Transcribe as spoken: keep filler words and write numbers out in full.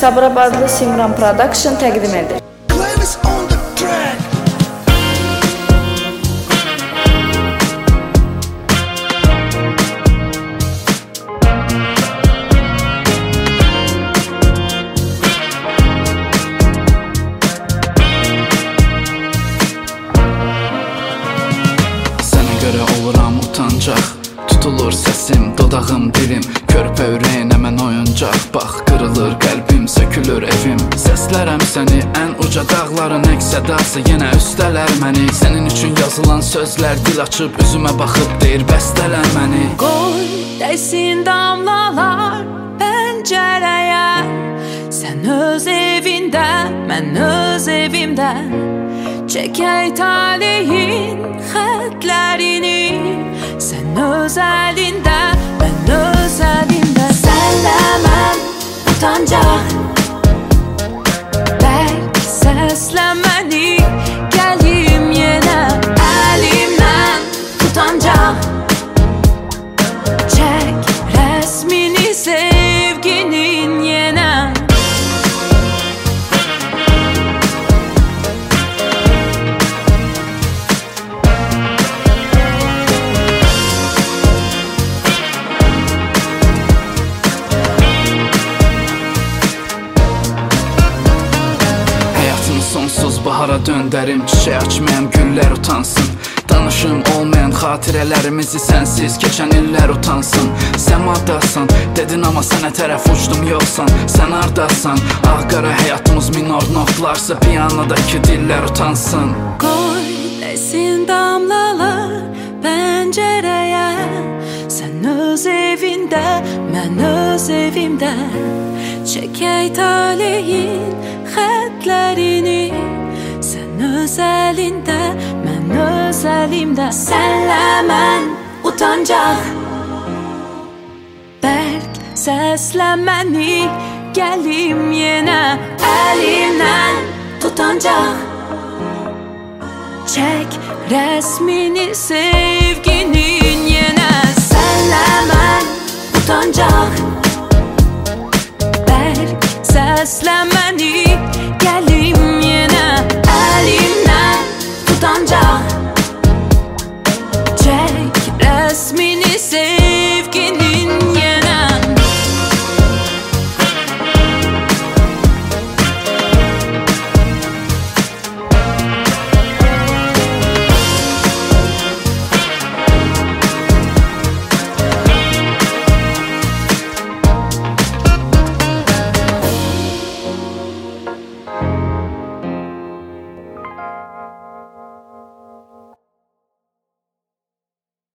Sabirabadlı Simran Production təqdim edir. Sənə görə oluram utancaq, tutulur səsim, dodağım, dilim, körpə ürəyinə mən oyuncaq. Bax, qırılır qəlbim, sökülür evim. Səslərəm səni, ən uca dağların əks sədası yenə üstələr məni. Sənin üçün yazılan sözlər dil açıb üzümə baxıb deyir bəstələr məni. Qoy dəysin damlalar pəncərəyə, sən öz evində, mən öz evimdə. Çəkək taleyin xətlərini, sən öz əlində, mən öz əlimdə. Sənlə mən utancaq, bəlk səslə məni, gəlim yenə əlimdən utancaq. Çək rəsmini sevginin yenə. Sonsuz bahara döndərim, çiçək açmayan güllər utansın. Danışım olmayan xatirələrimizi sənsiz keçən illər utansın. Səmadasan, dedin amma sənə tərəf uçdum yoxsan. Sən hardasan, ağ-qara həyatımız minor notlarsa piyanodakı dillər utansın. Qoy dəysin damlalar pəncərəyə, sən öz evində, mən öz evimdə. Çəkək taleyin xətlərini, sən öz əlində, mən öz əlimdə. Sənlə mən utancaq, bəlk səslə məni, gəlim yenə əlimdən tutancaq. Çək rəsmini sevginin yenə. Sənlə mən utancaq, bəlk səslə məni,